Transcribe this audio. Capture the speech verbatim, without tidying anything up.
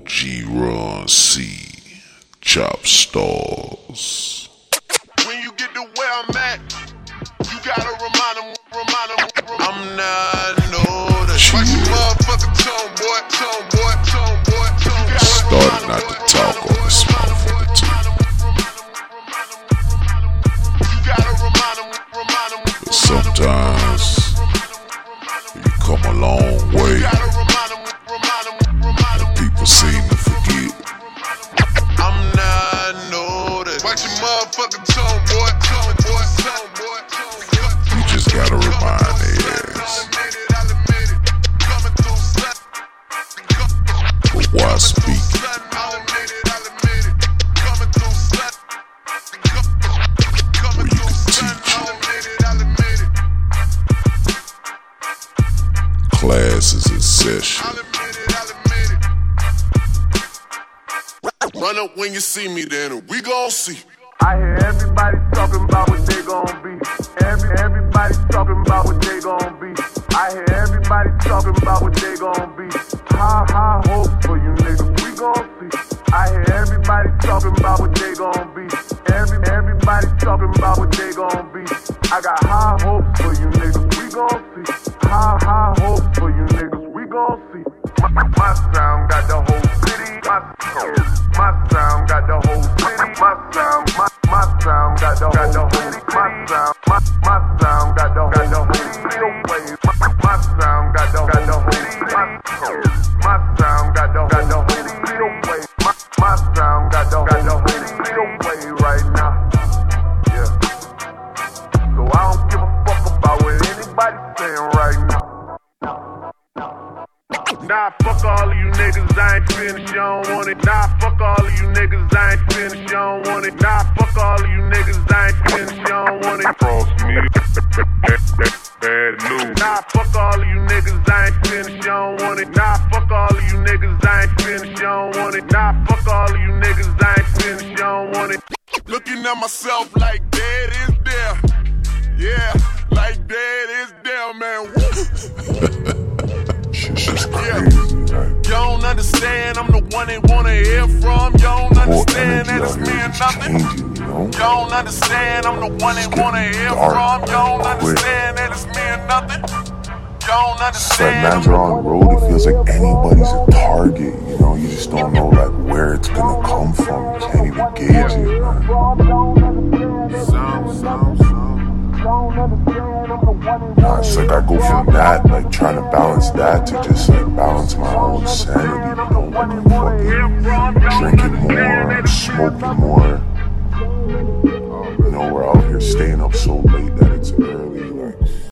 G-Run C, Chop Stars. When you get to where I'm at, you gotta remind them, remind them, I'm not no the Watch your motherfucking tone, boy, tone, boy, tone, boy, tone, boy. Starting not to talk on this motherfucker too. You gotta remind them, remind them. But sometimes you come a long way and people seem to forget. I'm not no the Watch your motherfucking tone, boy, tone, boy, tone, boy, tone. You just gotta remind their ass. But why speak? Where you can teach it. Class is in session. Run up when you see me, then we gon' see. I hear everybody talking about what they gon' be. Every, everybody talking about what they gon' be. I hear everybody talking about what they gon' be. High, high hopes for you niggas, we gon' see. I hear everybody talking about what they gon' be. Every, everybody talking about what they gon' be. I got high hopes for you niggas, we gon' see. High, high hopes for you niggas, we gon' see. My, my sound got the whole city. My, my sound got the whole city. My sound, my, my sound got the got the whole city. My sound, my, my sound got the got the whole city. My, my sound got the got the whole city. My, my sound got the got the whole city. My, my sound got the got the whole city right now. Yeah. So I don't give a fuck about what anybody's saying right now. Nah, fuck all of you niggas, I ain't finished, you don't want it. Nah, fuck all of you niggas, I ain't finished, you don't want it. Nah, fuck all of you niggas, I ain't finished, you don't want it. Cross me, bad news. Nah, fuck all of you niggas, I ain't finished, you don't want it. Nah, fuck all of you niggas, I ain't finished, you don't want it. Nah, fuck all of you niggas, I ain't finished, you don't want it. Looking at myself like dead is there. Yeah, like dead is there, man. Woo. Shit's just crazy, Yeah. like. You don't understand, I'm the one they wanna hear from. You don't More understand energy that it's out me here and just nothing. changing, you know? You don't understand, I'm the one they It's wanna getting hear dark from. You don't quick. understand that it's me and nothing. You don't It's like understand. man, you're on the road, it feels like anybody's a target, you know? You just don't know like where it's gonna come from. You can't even gauge it, man. Sound, sound, sound. Nah, it's like I go from that, like trying to balance that, to just like balance my own sanity, you know, like fucking drinking more, smoking more. You know, we're out here staying up so late that